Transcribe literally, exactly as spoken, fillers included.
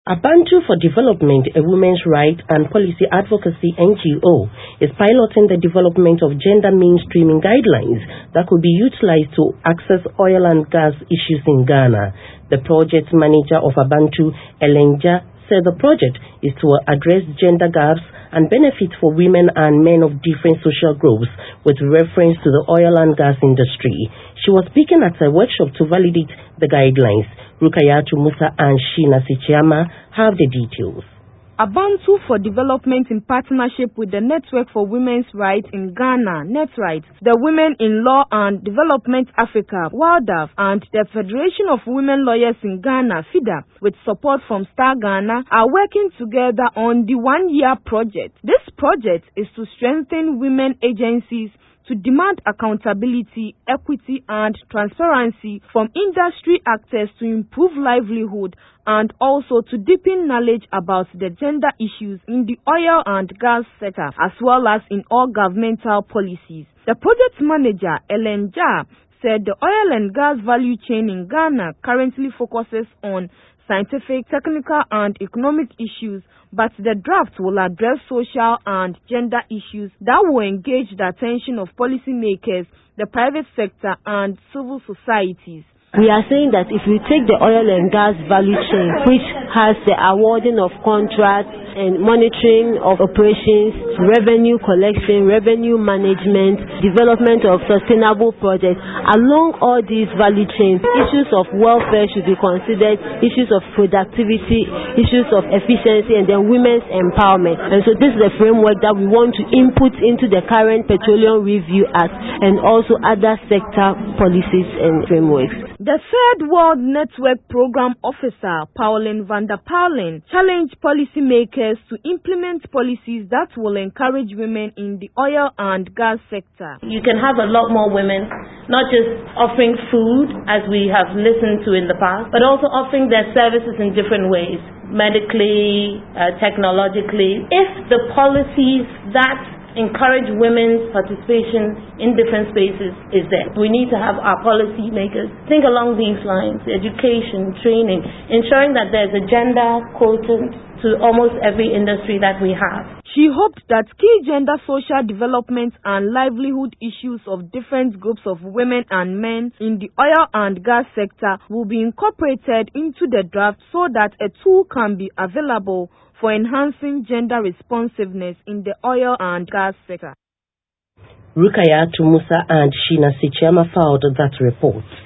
Abantu for Development, a women's rights and policy advocacy N G O, is piloting the development of gender mainstreaming guidelines that could be utilized to access oil and gas issues in Ghana. The project manager of Abantu, Elenja, said the project is to address gender gaps and benefits for women and men of different social groups with reference to the oil and gas industry. She was speaking at a workshop to validate the guidelines. Rukayatu Musa and Sheena Sichiyama have the details. Abantu for Development, in partnership with the Network for Women's Rights in Ghana, NetRights, the Women in Law and Development Africa, WALDAF, and the Federation of Women Lawyers in Ghana, FIDA, with support from Star Ghana, are working together on the one-year project. This project is to strengthen women agencies to demand accountability, equity, and transparency from industry actors to improve livelihood and also to deepen knowledge about the gender issues in the oil and gas sector as well as in all governmental policies. The project manager, Ellen Ja, said the oil and gas value chain in Ghana currently focuses on scientific, technical, and economic issues, but the draft will address social and gender issues that will engage the attention of policymakers, the private sector, and civil societies. We are saying that if you take the oil and gas value chain, which has the awarding of contracts and monitoring of operations, revenue collection, revenue management, development of sustainable projects, along all these value chains, issues of welfare should be considered, issues of productivity, issues of efficiency, and then women's empowerment. And so this is the framework that we want to input into the current Petroleum Review Act and also other sector policies and frameworks. The Third World Network Program Officer, Pauline van der Paulen, challenged policymakers to implement policies that will encourage women in the oil and gas sector. You can have a lot more women, not just offering food, as we have listened to in the past, but also offering their services in different ways, medically, uh, technologically. If the policies that encourage women's participation in different spaces is there. We need to have our policy makers think along these lines: education, training, ensuring that there's a gender quotient to almost every industry that we have. She hoped that key gender social development and livelihood issues of different groups of women and men in the oil and gas sector will be incorporated into the draft so that a tool can be available for enhancing gender responsiveness in the oil and gas sector. Rukayatu Musa and Sheena Sichiyama filed that report.